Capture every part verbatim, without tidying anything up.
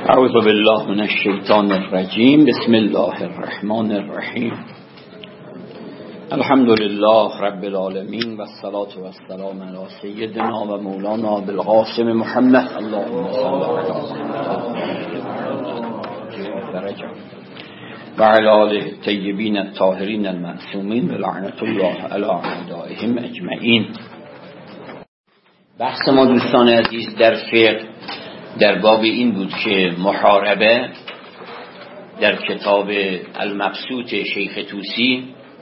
اعوذ بالله من الشیطان الرجیم. بسم الله الرحمن الرحیم. الحمد لله رب العالمین و الصلاة و السلام علی سیدنا و مولانا بالقاسم محمد. اللهم صل علی و علی آله الطیبین الطاهرین المعصومین و لعنت الله علی اعدائهم اجمعین. بحث ما دوستان عزیز در فقه در باب این بود که محاربه در کتاب المبسوط شیخ طوسی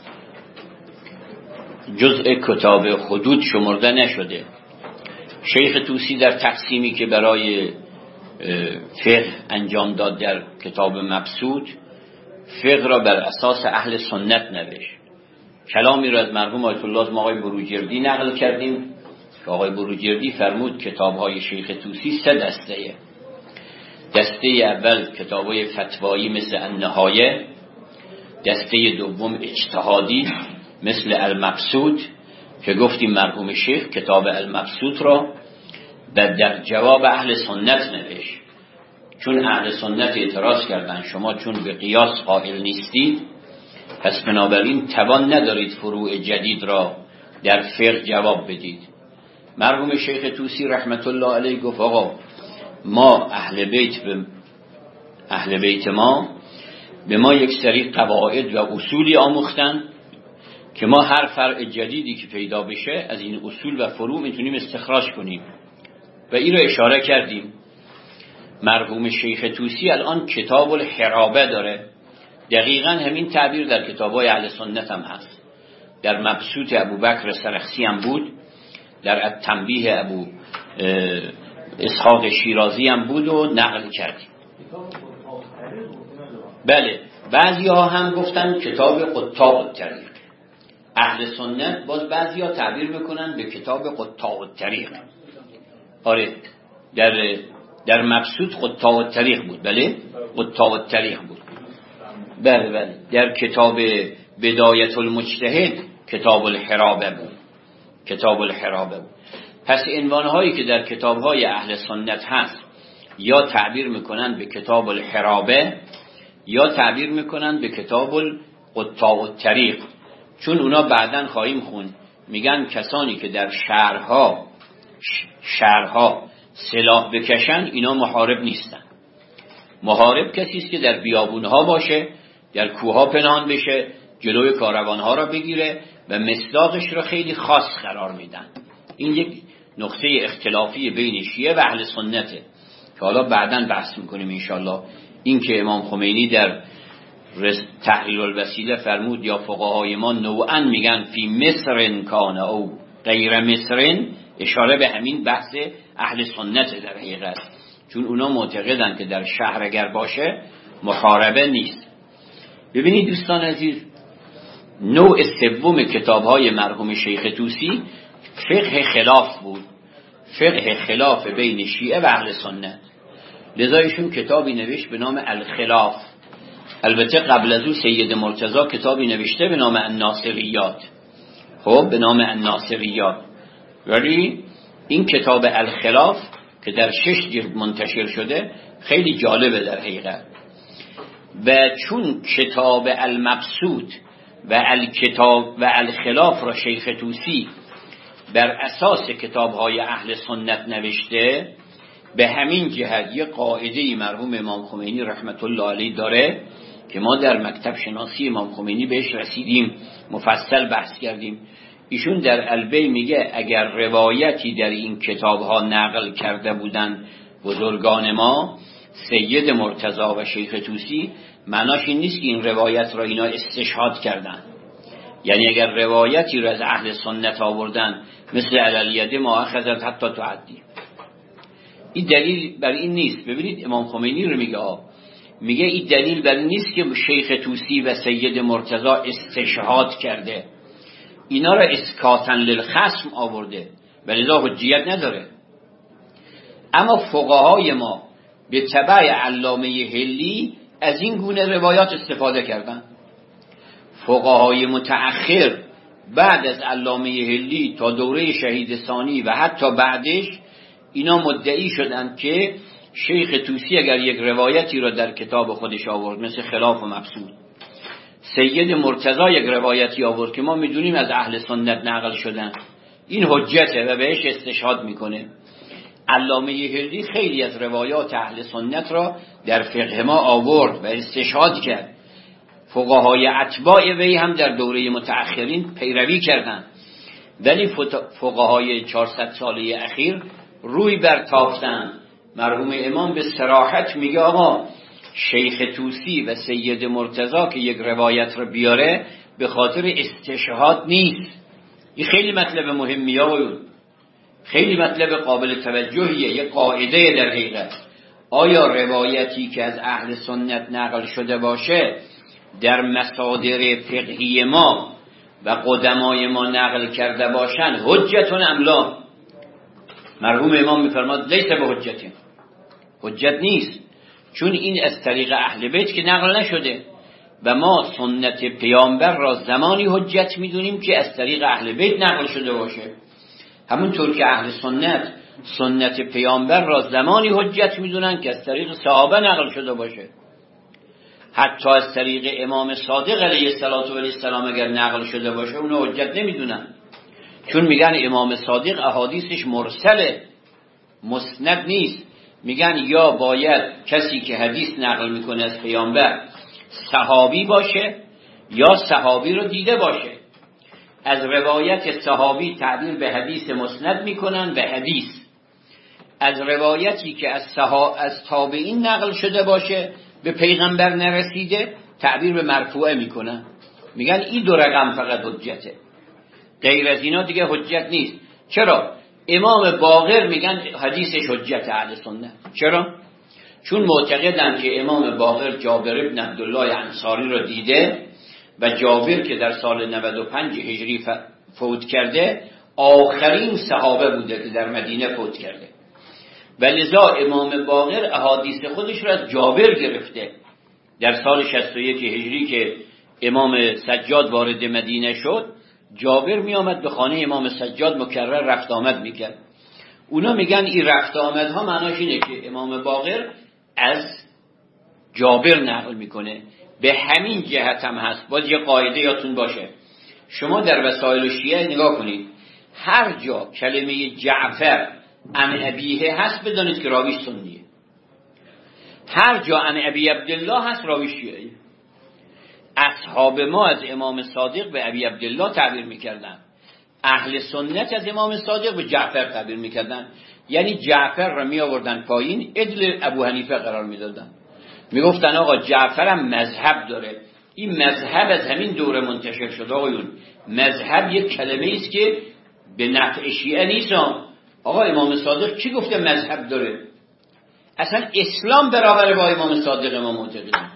جزء کتاب حدود شمرده نشده. شیخ طوسی در تقسیمی که برای فقه انجام داد در کتاب مبسوط، فقه را بر اساس اهل سنت نوشت. کلامی را از مرحوم آیت الله آقای بروجردی نقل کردیم که آقای بروجردی فرمود کتاب‌های شیخ طوسی سه دسته. دسته اول کتاب‌های فتوایی مثل النهایه، دسته دوم اجتهادی مثل المبسوط که گفتیم مرحوم شیخ کتاب المبسوط را در جواب اهل سنت نوشت، چون اهل سنت اعتراض کردن شما چون به قیاس قائل نیستید پس بنابراین توان ندارید فروع جدید را در فقه جواب بدید. مرحوم شیخ طوسی رحمت الله علیه گفت آقا ما اهل بیت به اهل بیت ما به ما یک سری قواعد و اصولی آموختن که ما هر فرع جدیدی که پیدا بشه از این اصول و فروع میتونیم استخراج کنیم و این رو اشاره کردیم. مرحوم شیخ طوسی الان کتاب الحرابه داره، دقیقا همین تعبیر در کتابای اهل سنت هم هست. در مبسوط ابوبکر سرخسی هم بود، در التنبیه ابو اسحاق شیرازی هم بود و نقل کردیم. بله، بعضی ها هم گفتن کتاب قطاع الطریق. اهل سنت باز بعضی ها تعبیر میکنن به کتاب قطاع الطریق. آره، در در مبسوط قطاع الطریق بود. بله، قطاع الطریق بود. بله بله، در کتاب بدایت المجتهد کتاب الحرابه بود. کتاب الحرابه بود. پس عنوانهایی که در کتابهای اهل سنت هست یا تعبیر میکنن به کتاب الحرابه یا تعبیر میکنن به کتاب قطاع الطریق، چون اونا بعدن خواهیم خوند میگن کسانی که در شهرها شهرها سلاح بکشن اینا محارب نیستن. محارب کسی است که در بیابونها باشه، در کوها پنهان بشه، جلوی کاروانها را بگیره و مصداقش را خیلی خاص قرار میدن. این یک نقطه اختلافی بین شیعه و اهل سنته که حالا بعداً بحث میکنیم انشالله. این که امام خمینی در تحریر الوسیله فرمود یا فقهای ما نوعاً میگن فی مصر کان او غیر مصر، اشاره به همین بحث اهل سنت در حقیقت، چون اونا معتقدن که در شهر اگر باشه محاربه نیست. ببینید دوستان عزیز، نوع سوم کتاب‌های مرحوم شیخ طوسی فقه خلاف بود، فقه خلاف بین شیعه و اهل سنت. لذا ایشون کتابی نوشت به نام الخلاف. البته قبل از او سید مرتضی کتابی نوشته به نام الناصریات، خب به نام الناصریات، ولی این کتاب الخلاف که در شش جلد منتشر شده خیلی جالبه در حقیقت. و چون کتاب المبسوط و الکتاب و الخلاف را شیخ طوسی بر اساس کتاب‌های اهل سنت نوشته، به همین جهت یک قاعده مرحوم امام خمینی رحمت الله علیه داره که ما در مکتب شناسی امام خمینی بهش رسیدیم، مفصل بحث کردیم. ایشون در البی میگه اگر روایتی در این کتاب‌ها نقل کرده بودن بزرگان ما سید مرتضی و شیخ طوسی، معناش این نیست که این روایت را اینا استشهاد کردن. یعنی اگر روایتی را از اهل سنت آوردن مثل علیه ما اخذت حتی تعدی، این دلیل بر این نیست. ببینید امام خمینی رو میگه میگه این دلیل بر این نیست که شیخ طوسی و سید مرتضی استشهاد کرده، اینا را اسکاتن للخصم آورده ولذا حجیت نداره. اما فقهای ما به تبع علامه حلی از این گونه روایات استفاده کردن. فقهای متأخر بعد از علامه حلی تا دوره شهید ثانی و حتی بعدش اینا مدعی شدند که شیخ طوسی اگر یک روایتی را در کتاب خودش آورد مثل خلاف و مبسوط، سید مرتضی یک روایتی آورد که ما میدونیم از اهل سنت نقل شدن، این حجته و بهش استشهاد میکنه. علامه هندی خیلی از روایات اهل سنت را در فقه ما آورد و استشهاد کرد. فقهای اتباع وی هم در دوره متأخرین پیروی کردند، ولی فقهای چهارصد ساله اخیر روی برتافتند. مرحوم امام به صراحت میگه آقا شیخ طوسی و سید مرتضی که یک روایت رو بیاره به خاطر استشهاد نیست. این خیلی مطلب مهمیه و خیلی مطلب قابل توجهیه، یک قاعده در حقیقت. آیا روایتی که از اهل سنت نقل شده باشه در مصادر فقهی ما و قدمای ما نقل کرده باشن حجتون املا؟ مرحوم امام میفرماد لیس به حجتین، حجت نیست، چون این از طریق اهل بیت که نقل نشده و ما سنت پیامبر را زمانی حجت میدونیم که از طریق اهل بیت نقل شده باشه. همونطور که اهل سنت سنت پیامبر را زمانی حجت میدونن که از طریق صحابه نقل شده باشه. حتی از طریق امام صادق علیه السلام اگر نقل شده باشه اونو حجت نمیدونن، چون میگن امام صادق احادیثش مرسله، مسند نیست. میگن یا باید کسی که حدیث نقل میکنه از پیامبر صحابی باشه یا صحابی رو دیده باشه. از روایت صحابی تعبیر به حدیث مسند میکنن به حدیث. از روایتی که از صحا از تابعین نقل شده باشه به پیغمبر نرسیده تعبیر به مرفوعه میکنن. میگن این دو رقم فقط حجته، غیر از اینا دیگه حجت نیست. چرا؟ امام باقر میگن حدیثش حجت اهل سنت. چرا؟ چون معتقدن که امام باقر جابر ابن عبدالله انصاری رو دیده و جابر که در سال نود و پنج هجری فوت کرده آخرین صحابه بوده که در مدینه فوت کرده و لذا امام باقر احادیث خودش رو از جابر گرفته. در سال شصت و یک هجری که امام سجاد وارد مدینه شد جابر می آمد به خانه امام سجاد مکرر رفت آمد میکرد. اونا میگن این رفت آمدها معناش اینه که امام باقر از جابر نقل میکنه. به همین جهت هم هست. باز یه قاعده یادتون باشه، شما در وسائل شیعه نگاه کنید، هر جا کلمه جعفر عن ابیه هست بدانید که راویش سنیه. هر جا عن ابی عبدالله هست راویش شیعه. اصحاب ما از امام صادق به ابی عبدالله تعبیر میکردن، اهل سنت از امام صادق به جعفر تعبیر میکردن. یعنی جعفر را می آوردن پایین، عدل ابو حنیفه قرار میدادن. میگفتن آقا جعفر هم مذهب داره. این مذهب از همین دوره منتشر شده. آقایون مذهب یک کلمه است که به نفع شیعه نیست. آقا امام صادق چی گفته مذهب داره؟ اصلا اسلام برابر با امام صادق ما معتقدیم.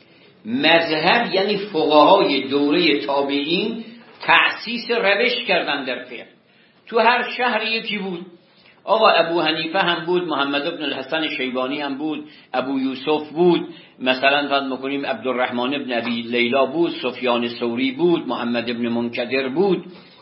مذهب یعنی فقهای دوره تابعین تأسیس روش کردن در فقه. تو هر شهر یکی بود. آقا ابو حنیفه هم بود، محمد ابن الحسن شیبانی هم بود، ابو یوسف بود، مثلا فرض می‌کنیم عبدالرحمن ابن ابی لیلا بود، سفیان ثوری بود، محمد ابن منکدر بود،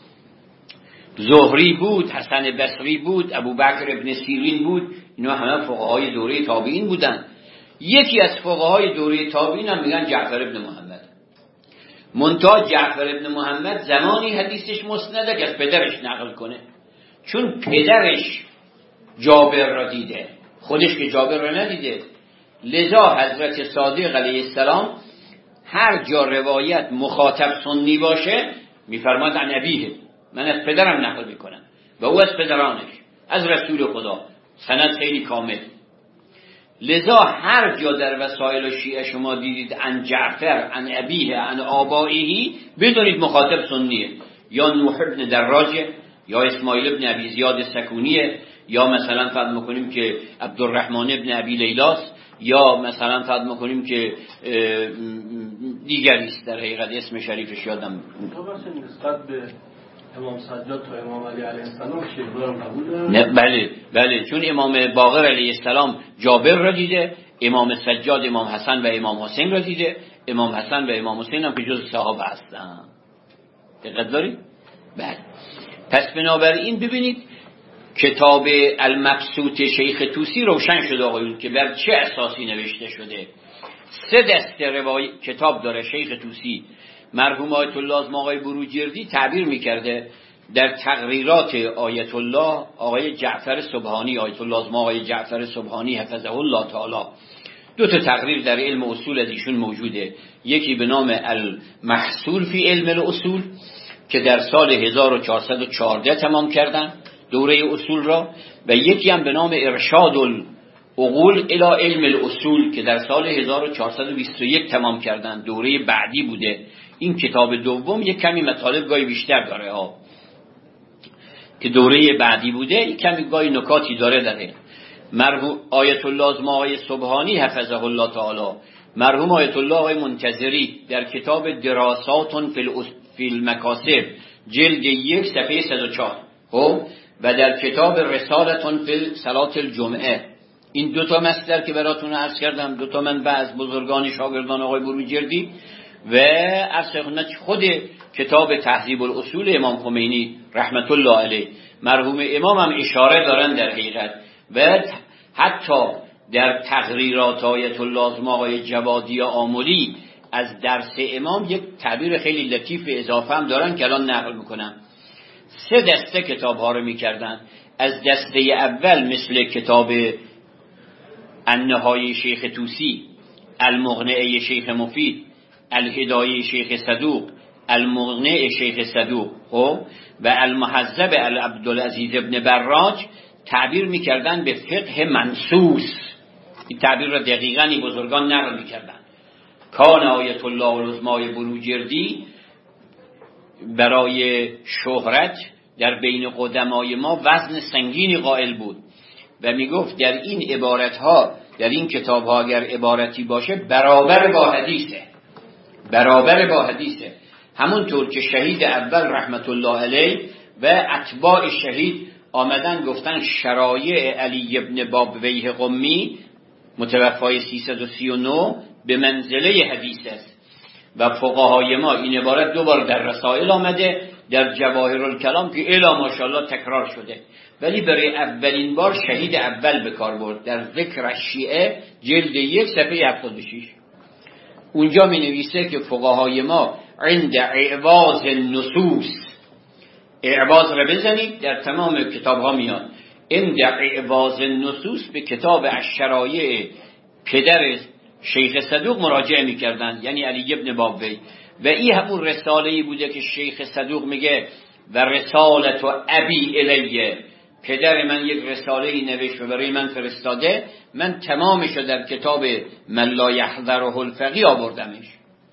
زهری بود، حسن بصری بود، ابو بکر ابن سیرین بود. اینا همه فقهای دوره تابعین بودن. یکی از فقهای دوره تابعین هم میگن جعفر ابن محمد. منتها جعفر ابن محمد زمانی حدیثش مسنده که از پدرش نقل کنه، چون پدرش جابر را دیده، خودش که جابر را ندیده. لذا حضرت صادق علیه السلام هر جا روایت مخاطب سنی باشه میفرماد عن ابیه، من از پدرم نقل میکنم و او از پدرانش، از رسول خدا، سند خیلی کامل. لذا هر جا در وسائل شیعه شما دیدید عن جعفر عن ابیه عن آبائه بدونید مخاطب سنیه، یا نوح ابن دراجه، یا اسماعیل ابن ابی زیاد سکونیه، یا مثلا فرض میکنیم که عبدالرحمن ابن ابی لیلاس، یا مثلا فرض میکنیم که دیگری است در حقیقت اسم شریفش یادم نسبت به امام سجاد تا امام علی علیه السلام شیخ قبول دارن؟ نه بله بله، چون امام باقر علیه السلام جابر را دیده، امام سجاد امام حسن و امام حسین را دیده، امام حسن و امام حسین هم که جز صحابه هستن. دقت دارید؟ بله. پس بنابراین ببینید کتاب المبسوط شیخ طوسی روشن شد آقایون که بر چه اساسی نوشته شده. سه دسته روای کتاب داره شیخ طوسی. مرحوم آیت الله از آقای بروجردی تعبیر میکرده در تقریرات آیت الله آقای جعفر سبحانی، آیت الله از آقای جعفر سبحانی حفظه الله تعالی، دو تا تقریر در علم اصول از ایشون موجوده. یکی به نام المحصول فی علم الاصول که در سال هزار و چهارصد و چهارده تمام کردن دوره اصول را، و یکی هم به نام ارشاد العقول الی علم الاصول که در سال هزار و چهارصد و بیست و یک تمام کردن، دوره بعدی بوده. این کتاب دوم یک کمی مطالب گاهی بیشتر داره ها، که دوره بعدی بوده، یک کمی گاهی نکاتی داره داره. مرحوم آیت الله از آقای سبحانی حفظه الله تعالی، مرحوم آیت الله آقای منتظری در کتاب دراسات فی المکاسب جلد یک صفحه صد و چهار خب، و در کتاب رسالتون فی صلات الجمعه، این دوتا مصدر که براتون عرض کردم، دوتا منبع از بزرگان شاگردان آقای بروجردی، و عرض خود کتاب تهذیب الاصول امام خمینی رحمت الله علیه. مرحوم امام هم اشاره دارن در حقیقت، و حتی در تقریرات آیت الله از آقای جوادی آملی از درس امام یک تعبیر خیلی لطیف اضافه هم دارن که الان نقل میکنم. سه دسته کتاب ها رو میکردن. از دسته اول مثل کتاب النهایه شیخ طوسی، المغنیه شیخ مفید، الهدایه شیخ صدوق، المغنی شیخ صدوق خب، و المحذب عبدالعزیز ابن براج تعبیر میکردن به فقه منصوص. این تعبیر را دقیقاً این بزرگان نقل میکردن. کان آیت الله العظمای بروجردی برای شهرت در بین قدمای ما وزن سنگینی قائل بود و میگفت در این عبارت ها، در این کتاب ها اگر عبارتی باشه برابر با حدیثه، برابر با حدیثه. همونطور که شهید اول رحمت الله علیه و اتباع شهید آمدن گفتن شرایع علی ابن بابویه قمی متوفای سیصد و سی و نه به منزله حدیث است، و فقهای ما این عبارت دو بار در رسائل آمده، در جواهر الکلام که الا ماشاءالله تکرار شده، ولی برای اولین بار شهید اول به کار برد در ذکر شیعه جلد یک صفحه هفتاد و شش. اونجا می نویسه که فقهای ما عند اعواز النصوص، اعواز را بزنید در تمام کتاب ها میاد، عند اعواز النصوص به کتاب الشرایع پدر شیخ صدوق مراجعه میکردن، یعنی علی ابن بابوی، و این همون رساله‌ای بوده که شیخ صدوق میگه و رسالت و ابی الیه، پدر من یک رساله‌ای نوشت و برای من فرستاده، من تمامش در کتاب من لا یحذره الفقیه آوردمش.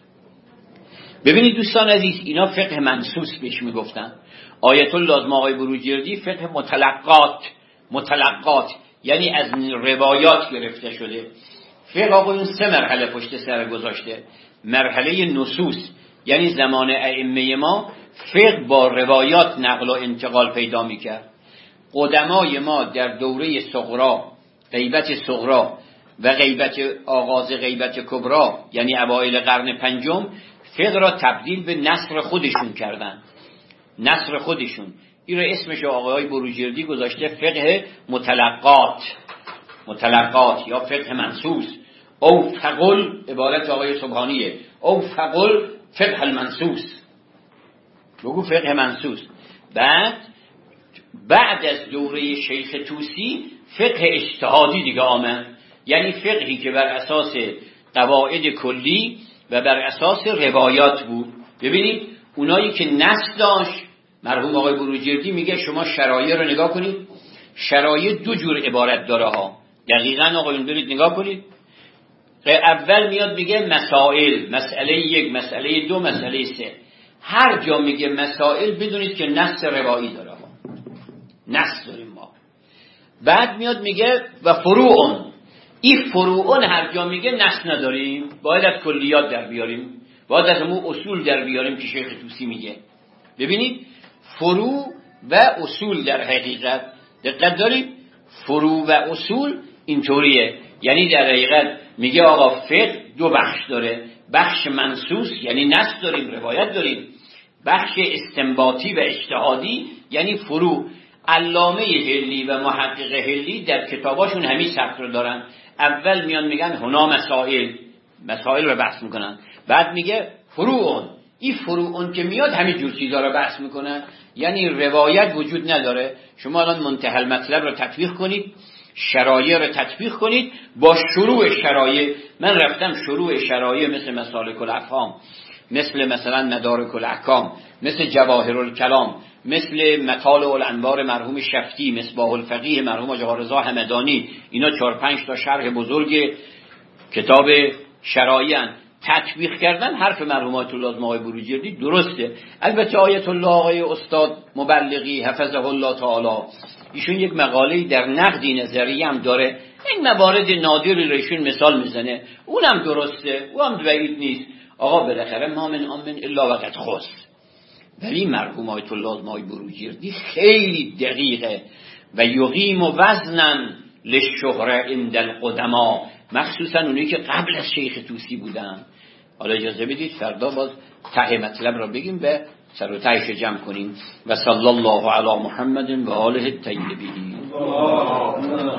ببینید دوستان عزیز، اینا فقه منصوص بهش میگفتن. آیت الله از آقای بروجردی فقه متلقات، متلقات یعنی از روایات گرفته شده. فقه آقایون سه مرحله پشت سر گذاشته. مرحله نصوص، یعنی زمان ائمه ما فقه با روایات نقل و انتقال پیدا میکرد. قدمای ما در دوره صغرا، غیبت صغرا و غیبت آغاز غیبت کبرا، یعنی اوایل قرن پنجم، فقه را تبدیل به نثر خودشون کردن، نثر خودشون. این را اسمش آقای بروجردی گذاشته فقه متلقات، متلقات یا فقه منصوص، او فقل، عبارت آقای سبحانیه، او فقل فقه المنصوص، بگو فقه منصوص. بعد بعد از دوره شیخ طوسی فقه اجتهادی دیگه آمد، یعنی فقهی که بر اساس قواعد کلی و بر اساس روایات بود. ببینید اونایی که نص داشت، مرحوم آقای بروجردی میگه شما شرایع رو نگاه کنید، شرایع دو جور عبارت داره ها، دقیقاً آقایون برید نگاه کنید. اول میاد میگه مسائل، مسئله یک، مسئله دو، مسئله سه. هر جا میگه مسائل بدونید که نص روایی داره ها، نص داریم ما. بعد میاد میگه و فروعون، این فروعون هر جا میگه نص نداریم، باید از کلیات در بیاریم، باید از همون اصول در بیاریم که شیخ طوسی میگه. ببینید فروع و اصول در حقیقت دقت دارید، فروع و اصول اینطوریه، یعنی در حقیقت میگه آقا فقه دو بخش داره، بخش منصوص یعنی نص داریم، روایت داریم، بخش استنباطی و اجتهادی یعنی فروع. علامه حلی و محقق حلی در کتاباشون همین سبک رو دارن. اول میان میگن هنا مسائل، مسائل رو بحث میکنن، بعد میگه فروعون، این فروعون که میاد همین جور چیزا رو بحث میکنن، یعنی روایت وجود نداره. شما الان منتهی المطلب رو تطبیق کنید، شرایع رو تطبیق کنید با شروع شرایع. من رفتم شروع شرایع مثل مسالک الافهام، مثل مثلا مدارک الاحکام، مثل جواهر الکلام، مثل مطالع الانوار مرحوم شفتی، مصباح الفقیه مرحوم آقا رضا همدانی، اینا چهار پنج تا شرح بزرگ کتاب شرایع تطبیق کردن حرف مرحوم آیت الله آقای بروجردی درسته. البته آیت الله آقای استاد مبلغی حفظه الله تعالی ایشون یک مقاله در نقد نظری هم داره، این موارد نادری رو ایشون مثال میزنه، اونم درسته، اونم بعید نیست. آقا بالاخره ما من آمن الا وقت خاص. ولی مرحوم آیت الله آقای بروجردی خیلی دقیقه و یقیم وزنا للشهره عند القدما، مخصوصا اونایی که قبل از شیخ طوسی بودن. حالا اجازه بدید فردا باز ته مطلب را بگیم و سر و تهش جمع کنیم. و صلی الله علی محمد و آله الطیبین.